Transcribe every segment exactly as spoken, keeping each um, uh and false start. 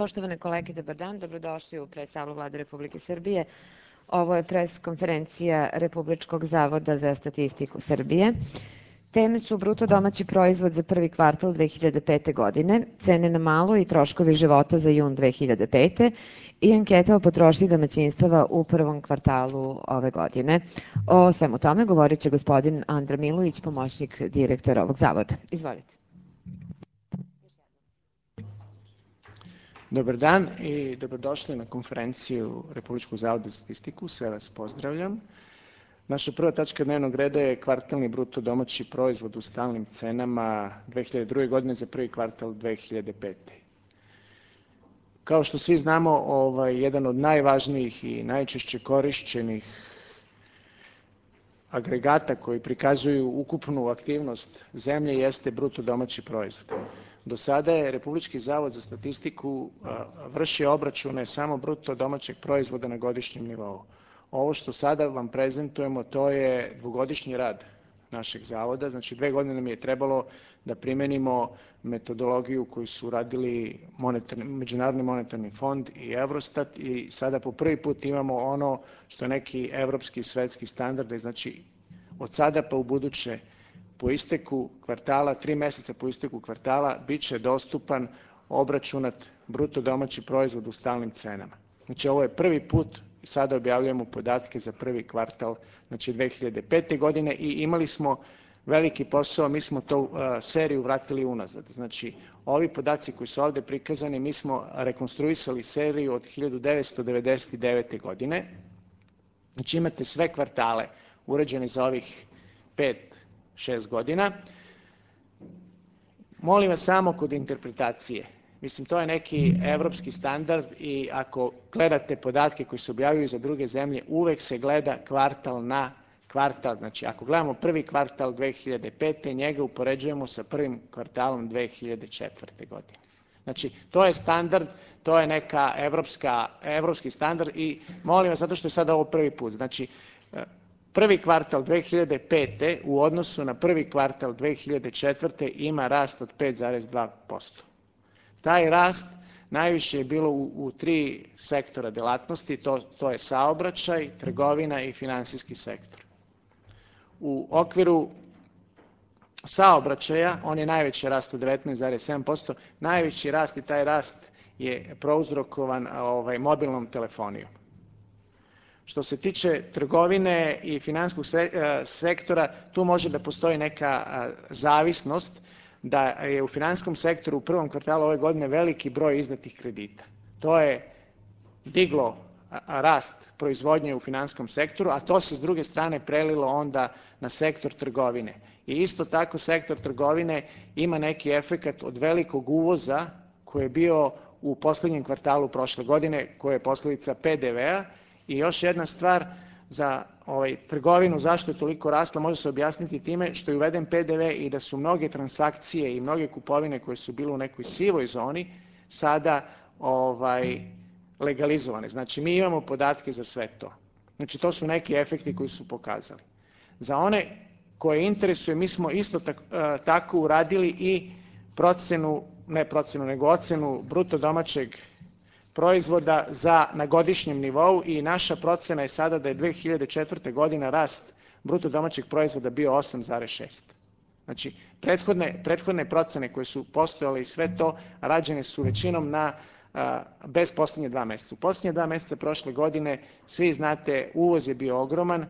Poštovane kolege, dobar dan. Dobrodošli u pres-salu Vlade Republike Srbije. Ovo je pres-konferencija Republičkog zavoda za statistiku Srbije. Teme su bruto domaći proizvod za prvi kvartal dve hiljade pete godine, cene na malo i troškovi života za jun dve hiljade pete i anketa o potrošnji domaćinstava u prvom kvartalu ove godine. O svemu tome govorit će gospodin Andra Milović, pomoćnik direktora ovog zavoda. Izvolite. Dobar dan i dobrodošli na konferenciju Republičkog zavoda za statistiku. Sve vas pozdravljam. Naša prva tačka dnevnog reda je kvartalni bruto domaći proizvod u stalnim cenama dve hiljade druge. godine za prvi kvartal dve hiljade pete. Kao što svi znamo, ovaj, jedan od najvažnijih i najčešće korišćenih agregata koji prikazuju ukupnu aktivnost zemlje jeste bruto domaći proizvod. Do sada je Republički zavod za statistiku vršio obračune samo bruto domaćeg proizvoda na godišnjem nivou. Ovo što sada vam prezentujemo, to je dvogodišnji rad našeg zavoda, znači dve godine nam je trebalo da primenimo metodologiju koju su radili monetarni, Međunarodni monetarni fond i Eurostat i sada po prvi put imamo ono što je neki evropski i svetski standard, znači od sada pa u buduće po isteku kvartala, tri meseca po isteku kvartala, bit će dostupan obračunat bruto domaći proizvod u stalnim cenama. Znači ovo je prvi put i sada objavljujemo podatke za prvi kvartal, znači dve hiljade pete. godine i imali smo veliki posao, mi smo tu uh, seriju vratili unazad. Znači ovi podaci koji su ovde prikazani, mi smo rekonstruisali seriju od hiljadu devetsto devedeset devete. godine. Znači imate sve kvartale urađene za ovih pet, šest godina. Molim vas samo kod interpretacije. Mislim, to je neki evropski standard i ako gledate podatke koji se objavljuju za druge zemlje, uvek se gleda kvartal na kvartal. Znači, ako gledamo prvi kvartal dve hiljade pete. njega upoređujemo sa prvim kvartalom dve hiljade četvrte. godine. Znači, to je standard, to je neka evropska, evropski standard i molim vas, zato što je sada ovo prvi put. Znači, prvi kvartal dve hiljade pete. u odnosu na prvi kvartal dve hiljade četvrte. ima rast od pet zarez dva posto. Taj rast najviše je bilo u, u tri sektora delatnosti, to, to je saobraćaj, trgovina i finansijski sektor. U okviru saobraćaja, on je najveći rast od devetnaest zarez sedam posto, najveći rast i taj rast je prouzrokovan ovaj, mobilnom telefonijom. Što se tiče trgovine i finansijskog sektora, tu može da postoji neka zavisnost da je u finansijskom sektoru u prvom kvartalu ove godine veliki broj izdatih kredita. To je diglo rast proizvodnje u finansijskom sektoru, a to se s druge strane prelilo onda na sektor trgovine. I isto tako sektor trgovine ima neki efekat od velikog uvoza koji je bio u poslednjem kvartalu prošle godine, koja je posledica pe de ve-a. I još jedna stvar, za ovaj, trgovinu, zašto je toliko rasla, može se objasniti time što je uveden pe de ve i da su mnoge transakcije i mnoge kupovine koje su bile u nekoj sivoj zoni sada ovaj, legalizovane. Znači, mi imamo podatke za sve to. Znači, to su neki efekti koji su pokazali. Za one koje interesuje, mi smo isto tako, tako uradili i procenu, ne procenu, nego ocenu bruto domaćeg proizvoda za, na godišnjem nivou i naša procena je sada da je dve hiljade četvrte. godina rast bruto domaćeg proizvoda bio osam zarez šest. Znači, prethodne, prethodne procene koje su postojale i sve to rađene su većinom na, a, bez poslednje dva meseca. U poslednje dva meseca prošle godine, svi znate, uvoz je bio ogroman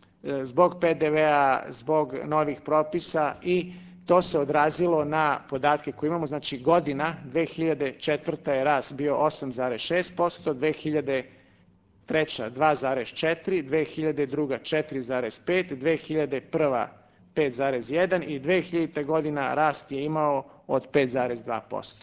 zbog pe de ve-a, zbog novih propisa i to se odrazilo na podatke koje imamo. Znači, godina dve hiljade četvrta. je rast bio osam zarez šest posto, dve hiljade treća. dva zarez četiri, dve hiljade druga. četiri zarez pet, dve hiljade prva. pet zarez jedan i dve hiljadita. godina rast je imao od pet zarez dva posto.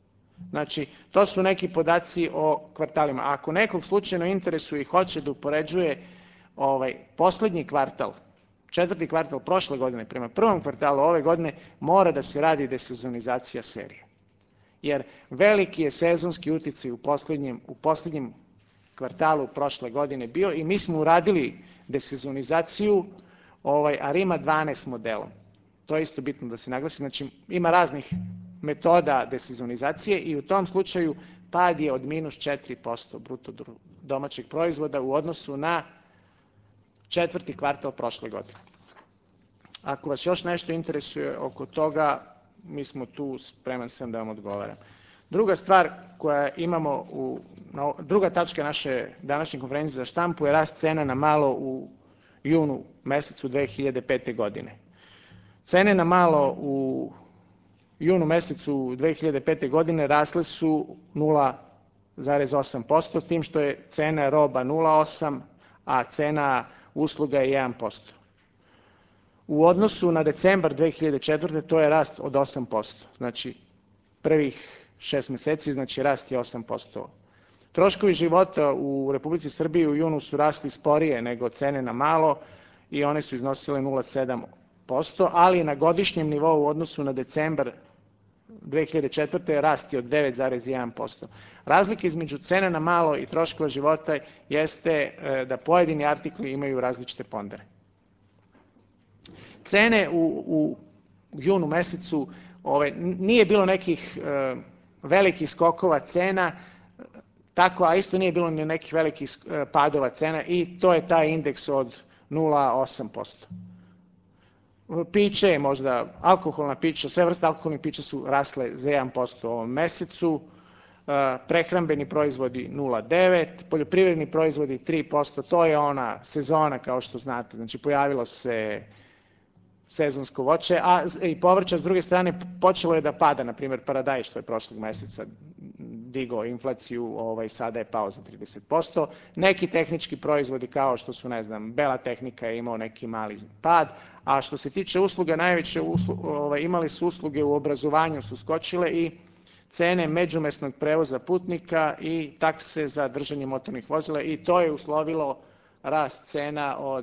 Znači, to su neki podaci o kvartalima. A ako nekog slučajno interesuje i hoće da upoređuje ovaj, poslednji kvartal, četvrti kvartal prošle godine prema prvom kvartalu ove godine, mora da se radi desezonizacija serije. Jer veliki je sezonski uticaj u poslednjem, u poslednjem kvartalu prošle godine bio i mi smo uradili desezonizaciju ovaj, ARIMA dvanaest modelom. To je isto bitno da se naglasi. Znači, ima raznih metoda desezonizacije i u tom slučaju pad je od minus četiri posto bruto domaćeg proizvoda u odnosu na četvrti kvartal prošle godine. Ako vas još nešto interesuje oko toga, mi smo tu, spreman sam da vam odgovaram. Druga stvar koja imamo, u, druga tačka naše današnje konferencije za štampu je rast cena na malo u junu mesecu dve hiljade pete. godine. Cene na malo u junu mesecu dve hiljade pete. godine rasle su nula zarez osam posto, s tim što je cena roba nula zarez osam, a cena usluga je jedan posto. U odnosu na decembar dve hiljade četvrte. to je rast od osam posto. Znači, prvih šest meseci, znači rast je osam posto. Troškovi života u Republici Srbiji u junu su rasli sporije nego cene na malo i one su iznosile nula zarez sedam posto, ali na godišnjem nivou u odnosu na decembar dve hiljade četvrte. rast je od devet zarez jedan posto. Razlika između cene na malo i troškova života jeste da pojedini artikli imaju različite pondere. Cene u, u junu mesecu ove, nije bilo nekih e, velikih skokova cena, tako, a isto nije bilo ni nekih velikih e, padova cena i to je taj indeks od nula zarez osam posto. Piće, možda alkoholna pića, sve vrste alkoholnih pića su rasle za jedan posto u ovom mesecu, e, prehrambeni proizvodi nula zarez devet, poljoprivredni proizvodi tri posto, to je ona sezona kao što znate, znači pojavilo se sezonsko voće, a i povrća s druge strane počelo je da pada, na primjer paradajz što je prošlog meseca digao inflaciju, ovaj, sada je pao za trideset posto. Neki tehnički proizvodi kao što su, ne znam, bela tehnika je imao neki mali pad, a što se tiče usluga, najveće usluge, ovaj, imali su usluge u obrazovanju su skočile i cene međumesnog prevoza putnika i takse za držanje motornih vozila i to je uslovilo rast cena od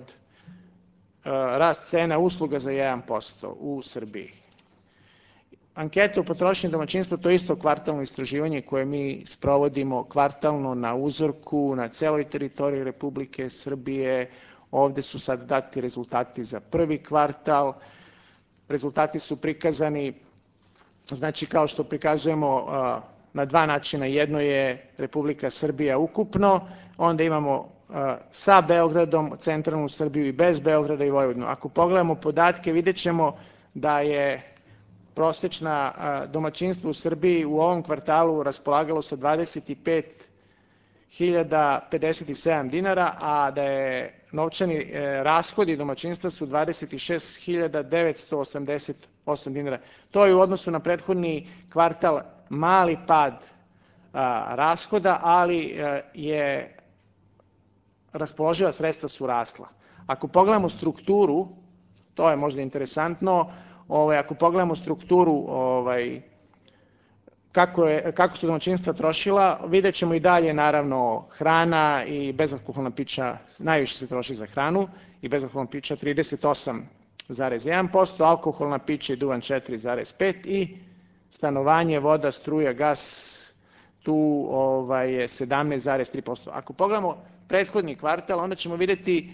rast cena usluga za jedan posto u Srbiji. Ankete o potrošnji domaćinstva, to je isto kvartalno istraživanje koje mi sprovodimo kvartalno na uzorku na celoj teritoriji Republike Srbije. Ovde su sad dati rezultati za prvi kvartal. Rezultati su prikazani, znači kao što prikazujemo na dva načina. Jedno je Republika Srbija ukupno, onda imamo sa Beogradom, centralnu Srbiju i bez Beograda i Vojvodinu. Ako pogledamo podatke, vidjet ćemo da je prosečna domaćinstva u Srbiji u ovom kvartalu raspolagalo sa dvadeset pet hiljada pedeset sedam dinara, a da je novčani rashodi domaćinstva su dvadeset šest hiljada devetsto osamdeset osam dinara. To je u odnosu na prethodni kvartal mali pad rashoda, ali je raspoloživa sredstva su rasla. Ako pogledamo strukturu, to je možda interesantno, ovaj, ako pogledamo strukturu ovaj, kako, je, kako su domaćinstva trošila, vidjet ćemo i dalje naravno hrana i bezalkoholna pića, najviše se troši za hranu i bezalkoholna pića trideset osam zarez jedan posto, alkoholna pića i duvan četiri zarez pet posto i stanovanje, voda, struja, gas, tu ovaj, je sedamnaest zarez tri posto. Ako pogledamo prethodni kvartal, onda ćemo vidjeti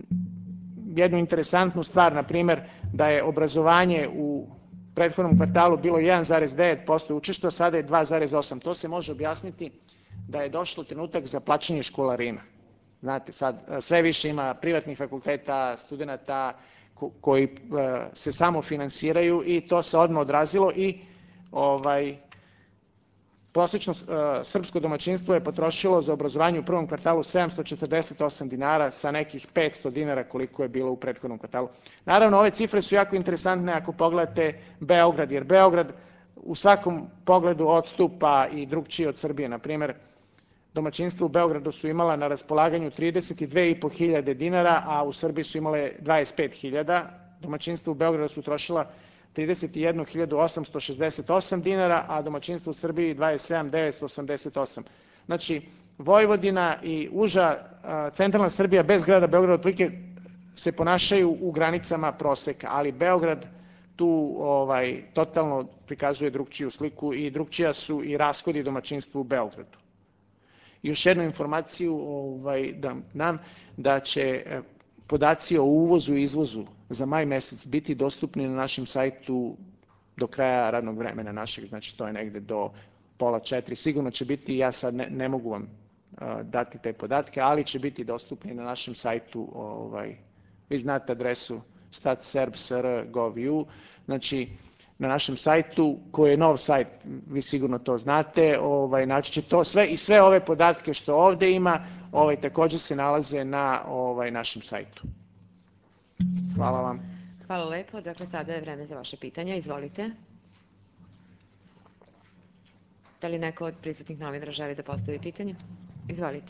jednu interesantnu stvar, na primjer da je obrazovanje u prethodnom kvartalu bilo jedan zarez devet posto učešća, sada je dva zarez osam. To se može objasniti da je došlo trenutak za plaćanje školarina. Znate, sad sve više ima privatnih fakulteta, studenta koji se samo finansiraju i to se odmah odrazilo i ovaj, prosečno srpsko domaćinstvo je potrošilo za obrazovanje u prvom kvartalu sedamsto četrdeset osam dinara sa nekih petsto dinara koliko je bilo u prethodnom kvartalu. Naravno, ove cifre su jako interesantne ako pogledate Beograd, jer Beograd u svakom pogledu odstupa i drugčije od Srbije. Na primjer, domaćinstva u Beogradu su imala na raspolaganju trideset dve i po hiljade dinara, a u Srbiji su imale dvadeset pet hiljada. Domaćinstva u Beogradu su trošila trideset jednu hiljadu osamsto šezdeset osam dinara, a domaćinstvo u Srbiji dvadeset sedam hiljada devetsto osamdeset osam. Znači, Vojvodina i uža centralna Srbija bez grada Beograda otprilike se ponašaju u granicama proseka, ali Beograd tu ovaj, totalno prikazuje drugčiju sliku i drugčija su i rashodi domaćinstva u Beogradu. Još jednu informaciju ovaj, da nam da će podaci o uvozu i izvozu za maj mesec biti dostupni na našem sajtu do kraja radnog vremena našeg, znači to je negde do pola četiri. Sigurno će biti, ja sad ne, ne mogu vam uh, dati te podatke, ali će biti dostupni na našem sajtu. Ovaj, vi znate adresu stat serb punkt s r punkt gov punkt u. Znači, na našem sajtu, koji je nov sajt, vi sigurno to znate, ovaj, naći će to sve i sve ove podatke što ovde ima, ovaj, takođe se nalaze na ovaj, našem sajtu. Hvala vam. Hvala lepo. Dakle, sada je vreme za vaše pitanje. Izvolite. Da li neko od prisutnih novinara želi da postavi pitanje? Izvolite.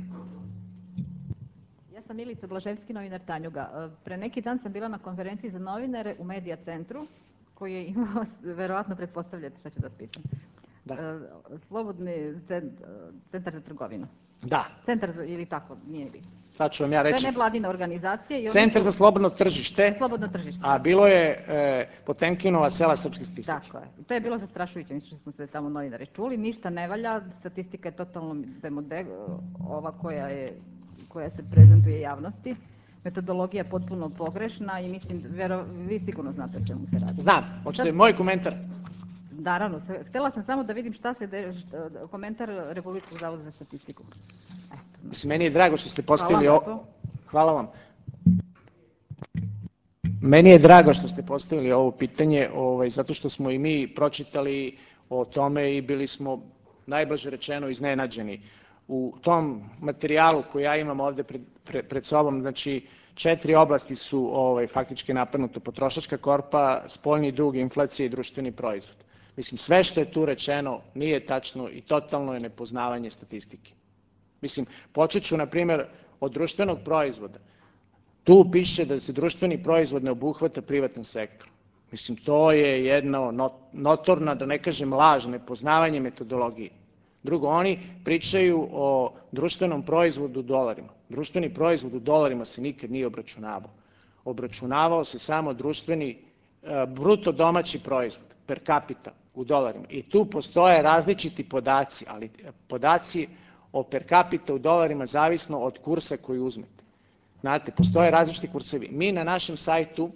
Ja sam Milica Blaževski, novinar Tanjuga. Pre neki dan sam bila na konferenciji za novinare u Medija centru, koji je imao, verovatno pretpostavljate šta ću da vas pitam, Da. Slobodni centar za trgovinu. Da. Centar za, ili tako, nije bitno. Sad ću vam ja reći. To je nevladina organizacija. I Centar su, za slobodno tržište. Slobodno tržište. A bilo je e, Potemkinova sela srpske statistike. Tako je. To je bilo zastrašujuće, mislim što smo se tamo novinari čuli. Ništa ne valja, statistika je totalno demode, ova koja je koja se prezentuje javnosti. Metodologija je potpuno pogrešna i mislim, vero, vi sigurno znate o čemu se radi. Znam, hoćete moj komentar? Naravno, htela sam samo da vidim šta se, de, šta, komentar Republičkog zavoda za statistiku. Eto. Mislim, meni je drago što ste postavili ovo. Hvala vam. Meni je drago što ste postavili ovo pitanje, ovaj, zato što smo i mi pročitali o tome i bili smo, najblaže rečeno, iznenađeni. U tom materijalu koji ja imam ovde pred, pred, pred sobom, znači četiri oblasti su ovaj, faktički napadnuto: potrošačka korpa, spoljni dug, inflacija i društveni proizvod. Mislim, sve što je tu rečeno nije tačno i totalno je nepoznavanje statistike. Mislim, počet ću, na primjer, od društvenog proizvoda. Tu piše da se društveni proizvod ne obuhvata privatni sektor. Mislim, to je jedno notorna, da ne kažem laž, nepoznavanje metodologije. Drugo, oni pričaju o društvenom proizvodu u dolarima. Društveni proizvod u dolarima se nikad nije obračunavao. Obračunavao se samo društveni bruto domaći proizvod per capita u dolarima. I tu postoje različiti podaci, ali podaci o per capita u dolarima zavisno od kursa koji uzmete. Znate, postoje različiti kursevi. Mi na našem sajtu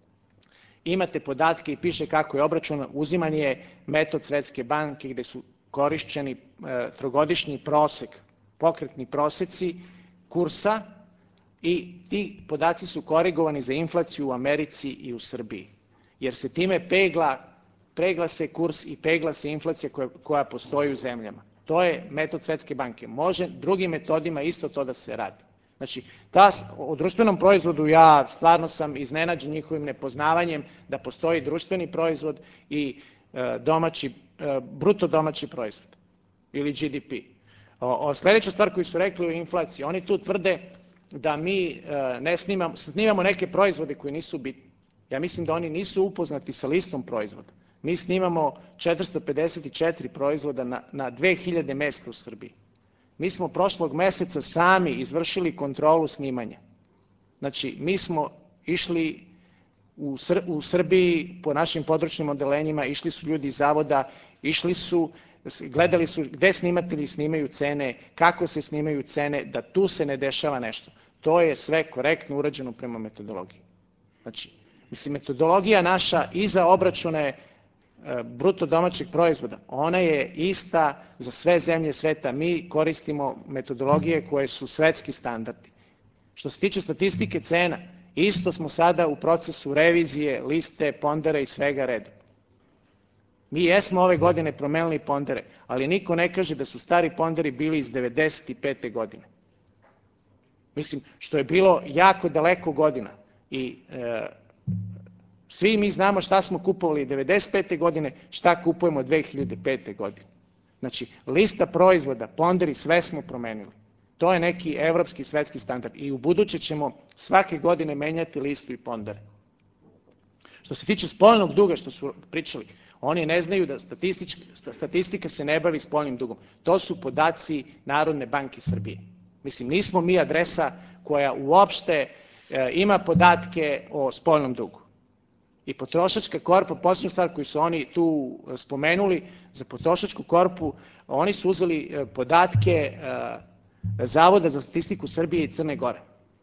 imate podatke i piše kako je obračun, uziman je metod Svetske banke gde su korišćeni e, trogodišnji prosek, pokretni proseci kursa i ti podaci su korigovani za inflaciju u Americi i u Srbiji. Jer se time pegla, pegla se kurs i pegla se inflacija koja, koja postoji u zemljama. To je metod Svetske banke. Može drugim metodima isto to da se radi. Znači, ta, o društvenom proizvodu ja stvarno sam iznenađen njihovim nepoznavanjem da postoji društveni proizvod i e, domaći, e, bruto domaći proizvod ili G D P. O, o, sledeća stvar koju su rekli o inflaciji, oni tu tvrde da mi e, ne snimamo, snimamo neke proizvode koji nisu bitni. Ja mislim da oni nisu upoznati sa listom proizvoda. Mi snimamo četiristo pedeset četiri proizvoda na, na dve hiljade mesta u Srbiji. Mi smo prošlog meseca sami izvršili kontrolu snimanja. Znači, mi smo išli u, Sr u Srbiji po našim područnim odelenjima, išli su ljudi iz zavoda, išli su, gledali su gde snimatelji snimaju cene, kako se snimaju cene, da tu se ne dešava nešto. To je sve korektno urađeno prema metodologiji. Znači, mislim, metodologija naša i za obračune bruto domaćeg proizvoda, ona je ista za sve zemlje sveta. Mi koristimo metodologije koje su svetski standardi. Što se tiče statistike cena, isto smo sada u procesu revizije, liste, pondera i svega redom. Mi jesmo ove godine promenili pondere, ali niko ne kaže da su stari ponderi bili iz devedeset pete godine. Mislim, što je bilo jako daleko godina i e, svi mi znamo šta smo kupovali devedeset pete godine, šta kupujemo dve hiljade pete godine. Znači, lista proizvoda, ponderi, sve smo promenili. To je neki evropski svetski standard i u buduće ćemo svake godine menjati listu i pondere. Što se tiče spoljnog duga što su pričali, oni ne znaju da statistika se ne bavi spoljnim dugom. To su podaci Narodne banke Srbije. Mislim, nismo mi adresa koja uopšte e, ima podatke o spoljnom dugu. I potrošačka korpa, posljednju stvar koju su oni tu spomenuli, za potrošačku korpu, oni su uzeli podatke Zavoda za statistiku Srbije i Crne Gore.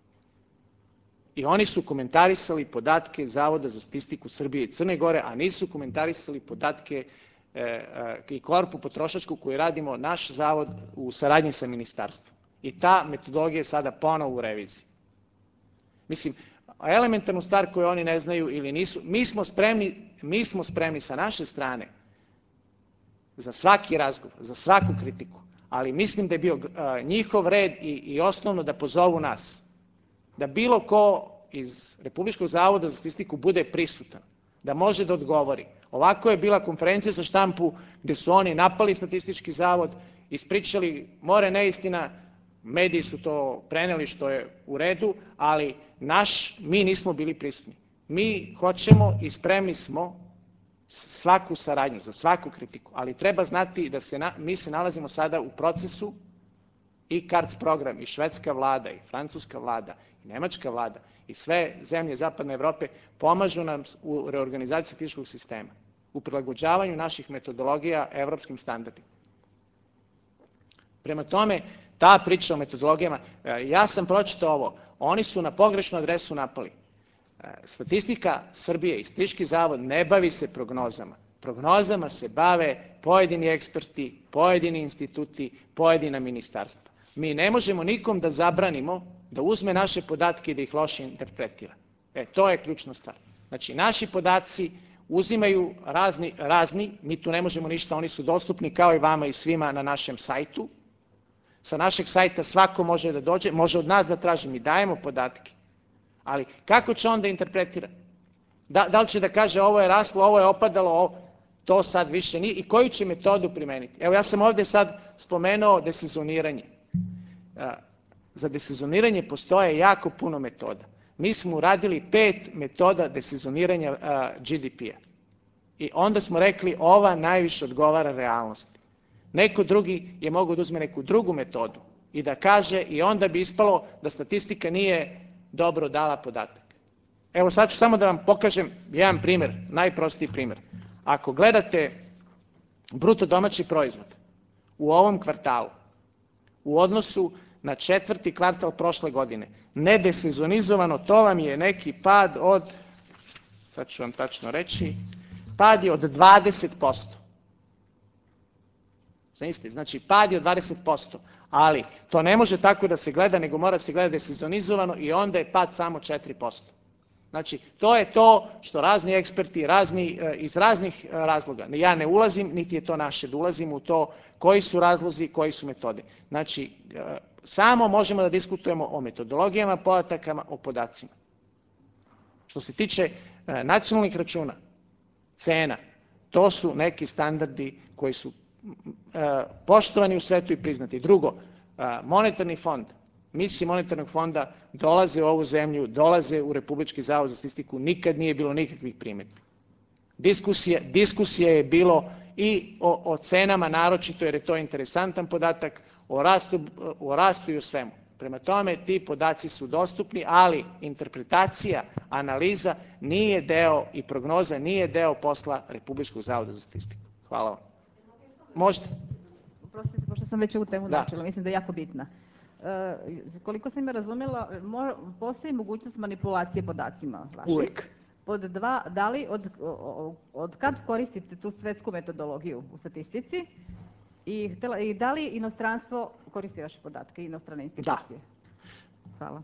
I oni su komentarisali podatke Zavoda za statistiku Srbije i Crne Gore, a nisu komentarisali podatke i korpu potrošačku koju radimo naš zavod u saradnji sa ministarstvom. I ta metodologija je sada ponovo u reviziji. Mislim, elementarnu stvar koju oni ne znaju ili nisu, mi smo spremni, mi smo spremni sa naše strane za svaki razgovor, za svaku kritiku, ali mislim da je bio njihov red i, i osnovno da pozovu nas, da bilo ko iz Republičkog zavoda za statistiku bude prisutan, da može da odgovori. Ovako je bila konferencija za štampu gde su oni napali statistički zavod, ispričali more neistina, mediji su to preneli što je u redu, ali naš, mi nismo bili prisutni. Mi hoćemo i spremni smo svaku saradnju, za svaku kritiku, ali treba znati da se na, mi se nalazimo sada u procesu i C A R D S program, i švedska vlada, i francuska vlada, i nemačka vlada, i sve zemlje Zapadne Evrope pomažu nam u reorganizaciji statističkog sistema, u prilagođavanju naših metodologija evropskim standardima. Prema tome, ta priča o metodologijama, ja sam pročitao ovo, oni su na pogrešnu adresu napali. Statistika Srbije i Statistički zavod ne bavi se prognozama. Prognozama se bave pojedini eksperti, pojedini instituti, pojedina ministarstva. Mi ne možemo nikom da zabranimo da uzme naše podatke i da ih loše interpretira. E, to je ključna stvar. Znači, naši podaci uzimaju razni, razni, mi tu ne možemo ništa, oni su dostupni kao i vama i svima na našem sajtu. Sa našeg sajta svako može da dođe, može od nas da traži, mi dajemo podatke. Ali kako će on da interpretira? Da, da li će da kaže ovo je raslo, ovo je opadalo, ovo, to sad više nije i koju će metodu primeniti? Evo ja sam ovde sad spomenuo desezoniranje. Za desezoniranje postoje jako puno metoda. Mi smo uradili pet metoda desezoniranja G D P-a. I onda smo rekli ova najviše odgovara realnosti. Neko drugi je mogao da uzme neku drugu metodu i da kaže i onda bi ispalo da statistika nije dobro dala podatak. Evo sad ću samo da vam pokažem jedan primer, najprostiji primer. Ako gledate bruto domaći proizvod u ovom kvartalu u odnosu na četvrti kvartal prošle godine, nedesezonizovano, to vam je neki pad od, sad ću vam tačno reći, pad je od dvadeset posto. Znači, znači pad je od dvadeset posto, ali to ne može tako da se gleda, nego mora se gleda desezonizovano i onda je pad samo četiri posto. Znači, to je to što razni eksperti razni, iz raznih razloga, ja ne ulazim, niti je to naše da ulazimo u to koji su razlozi, koji su metode. Znači, samo možemo da diskutujemo o metodologijama, podatakama, o podacima. Što se tiče nacionalnih računa, cena, to su neki standardi koji su poštovani u svetu i priznati. Drugo, monetarni fond, misije monetarnog fonda dolaze u ovu zemlju, dolaze u Republički zavod za statistiku, nikad nije bilo nikakvih primjedbi. Diskusija, diskusija je bilo i o, o cenama naročito, jer je to interesantan podatak, o rastu, o rastu i o svemu. Prema tome, ti podaci su dostupni, ali interpretacija, analiza nije deo i prognoza nije deo posla Republičkog zavoda za statistiku. Hvala vam. Možete. Oprostite, pošto sam već ovu temu načela, mislim da je jako bitna. E, koliko sam je razumela, postoji mogućnost manipulacije podacima vašim. Uvijek. Pod dva, da li od, od kad koristite tu svetsku metodologiju u statistici i, htela, i da li inostranstvo koristi vaše podatke, inostrane institucije? Da. Hvala.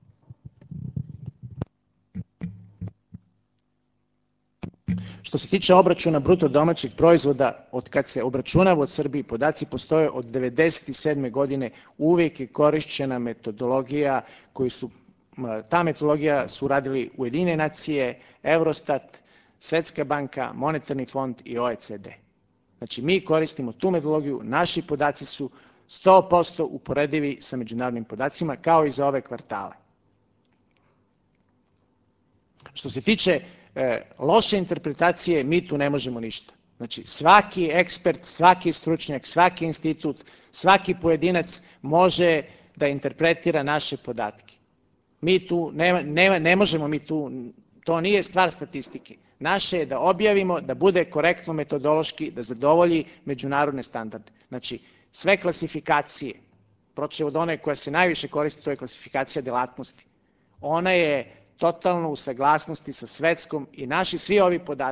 Što se tiče obračuna bruto domaćeg proizvoda, od kad se obračunava od Srbiji, podaci postoje od devedeset sedme godine, uvijek je korišćena metodologija koju su, ta metodologija su radili Ujedinjene nacije, Eurostat, Svetska banka, Monetarni fond i O E C D. Znači mi koristimo tu metodologiju, naši podaci su sto posto uporedivi sa međunarodnim podacima kao i za ove kvartale. Što se tiče e, loše interpretacije, mi tu ne možemo ništa. Znači svaki ekspert, svaki stručnjak, svaki institut, svaki pojedinac može da interpretira naše podatke. Mi tu ne, ne, ne možemo mi tu, to nije stvar statistike. Naše je da objavimo, da bude korektno metodološki, da zadovolji međunarodne standarde. Znači sve klasifikacije, počev od one koja se najviše koristi, to je klasifikacija delatnosti. Ona je totalno u saglasnosti sa svetskom i naši svi ovi podaci,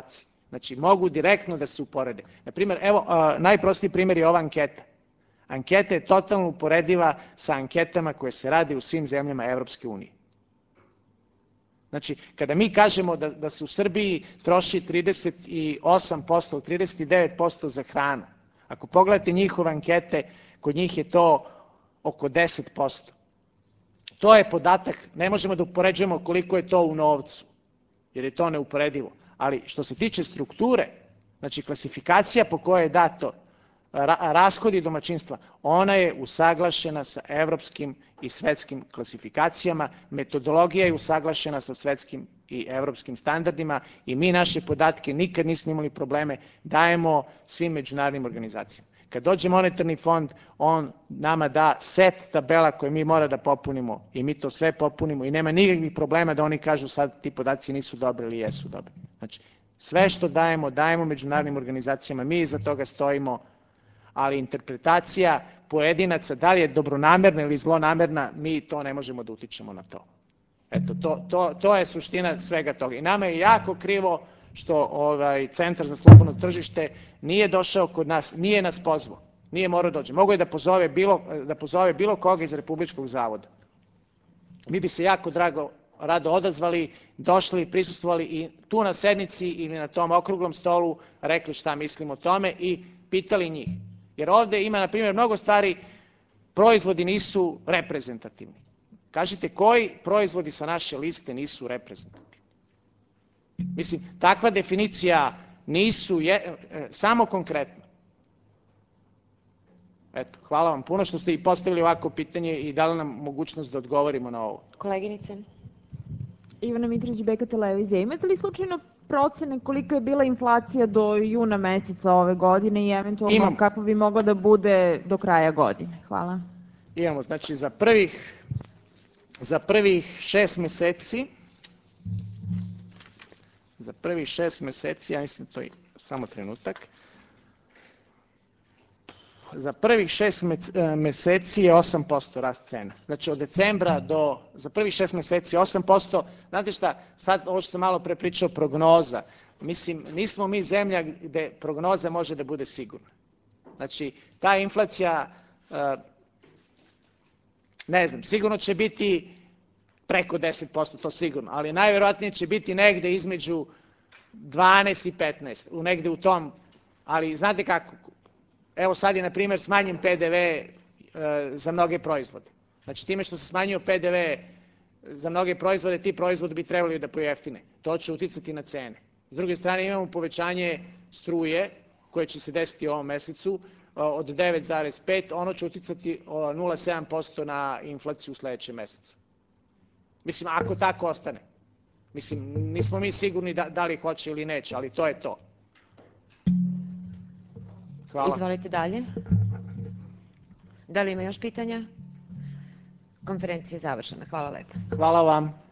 Znači, mogu direktno da se uporede. Na primjer, evo, najprostiji primjer je ova anketa. Anketa je totalno uporediva sa anketama koje se rade u svim zemljama Evropske unije. Znači, kada mi kažemo da, da se u Srbiji troši trideset osam posto, trideset devet posto za hranu, ako pogledate njihove ankete, kod njih je to oko deset posto. To je podatak, ne možemo da upoređujemo koliko je to u novcu, jer je to neuporedivo. Ali što se tiče strukture, znači klasifikacija po kojoj je dato rashodi domaćinstva, ona je usaglašena sa evropskim i svetskim klasifikacijama, metodologija je usaglašena sa svetskim i evropskim standardima i mi naše podatke nikad nismo imali probleme, dajemo svim međunarodnim organizacijama. Kad dođe monetarni fond, on nama da set tabela koje mi mora da popunimo i mi to sve popunimo i nema nikakvih problema da oni kažu sad ti podaci nisu dobri ili jesu dobri. Znači, sve što dajemo, dajemo međunarodnim organizacijama, mi iza toga stojimo, ali interpretacija pojedinaca, da li je dobronamerna ili zlonamerna, mi to ne možemo da utičemo na to. Eto, to, to, to je suština svega toga. I nama je jako krivo što ovaj Centar za slobodno tržište nije došao kod nas, nije nas pozvao, nije morao dođe. Mogu je da pozove bilo, da pozove bilo koga iz Republičkog zavoda. Mi bi se jako drago, rado odazvali, došli, prisustvovali i tu na sednici ili na tom okruglom stolu rekli šta mislimo o tome i pitali njih. Jer ovde ima, na primjer, mnogo stvari, proizvodi nisu reprezentativni. Kažite koji proizvodi sa naše liste nisu reprezentativni? Mislim, takva definicija nisu, je, samo konkretno. Eto, hvala vam puno što ste i postavili ovako pitanje i dali nam mogućnost da odgovorimo na ovo. Koleginice? Ivana Mitrović, B K televizija. Imate li slučajno procene kolika je bila inflacija do juna meseca ove godine i eventualno Imam. kako bi mogla da bude do kraja godine? Hvala. Imamo, znači za prvih, za prvih šest meseci, za prvih šest meseci, ja mislim to je samo trenutak, za prvih šest meseci je osam posto rast cena. Znači od decembra do, za prvih šest meseci osam posto. Znate šta, sad ovo što sam malo pre pričao, prognoza. Mislim, nismo mi zemlja gde prognoza može da bude sigurna. Znači, ta inflacija, ne znam, sigurno će biti preko deset posto, to sigurno, ali najverovatnije će biti negde između dvanaest i petnaest, u negde u tom, ali znate kako, evo sad je, na primjer, smanjen P D V e, za mnoge proizvode. Znači, time što se smanjio P D V za mnoge proizvode, ti proizvodi bi trebali da pojeftine. To će uticati na cene. S druge strane, imamo povećanje struje, koje će se desiti u ovom mesecu, od devet zarez pet, ono će uticati nula zarez sedam posto na inflaciju u sledećem mesecu. Mislim, ako tako ostane. Mislim, nismo mi sigurni da, da li hoće ili neće, ali to je to. Hvala. Izvolite dalje. Da li ima još pitanja? Konferencija je završena. Hvala lepo. Hvala vam.